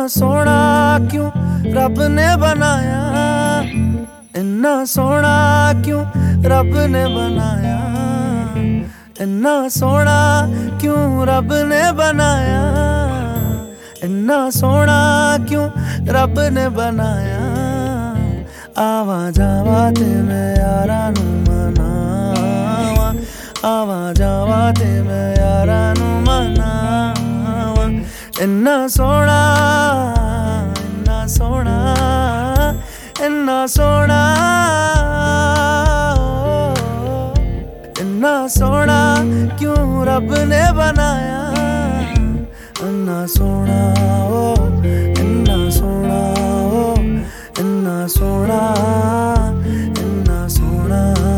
सोना क्यों रब ने बनाया, इन्ना सोना क्यों रब ने बनाया, इन्ना सोना क्यों रब ने बनाया, इन्ना सोना क्यों रब ने बनाया। आवा जावा ते मैं यारा नू मनावा, आवा जावा ते मैं यारा नू मनावा। इन्ना सोना, इन्ना सोना, इन्ना सोना, इन्ना सोना क्यों रब ने बनाया, इन्ना सोना ओ, इन्ना सोना ओ, इन्ना सोना, इन्ना सोना।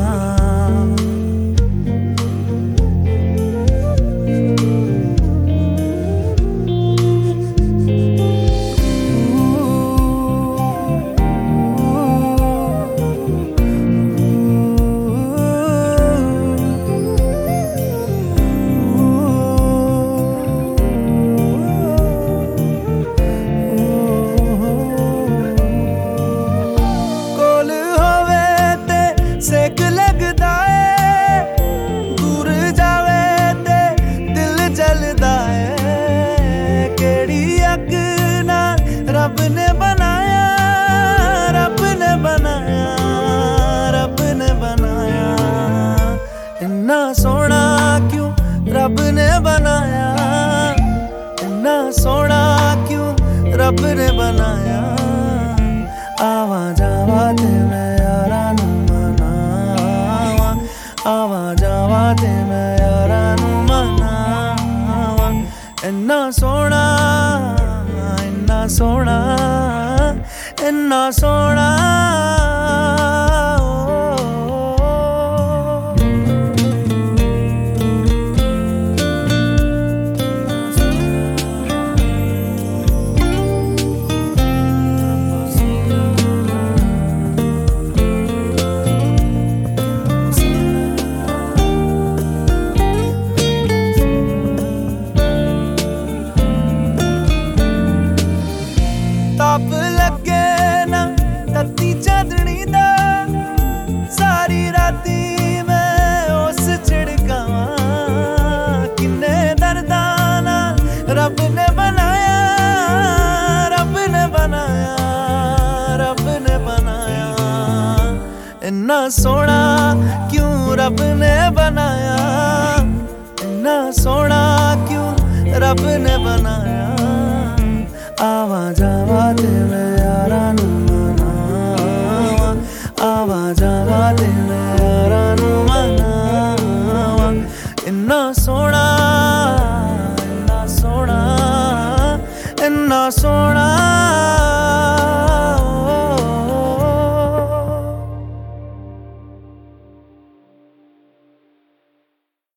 सेक लगदा है, दूर जावे ते दिल जलदा है। केड़ी अग नाल रब ने बनाया, रब ने बनाया, रब ने बनाया। इन्ना सोना क्यों रब ने बनाया, इन्ना सोना क्यों रब ने बनाया। आवा जावा ते मैं यारा नू मनावा, आवा जावा ते मैं यारा नू मनावा। इन्ना सोना, इन्ना सोना, इन्ना सोना। ताप लगे ना तत्ती चांदनी दा, सारी राती मैं उस छिड़कावा। किन्ने दर्दां नाल रब ने बनाया, रब ने बनाया, रब ने बनाया। इन्ना सोना क्यों रब ने बनाया, इन्ना सोना क्यों रब ने बनाया।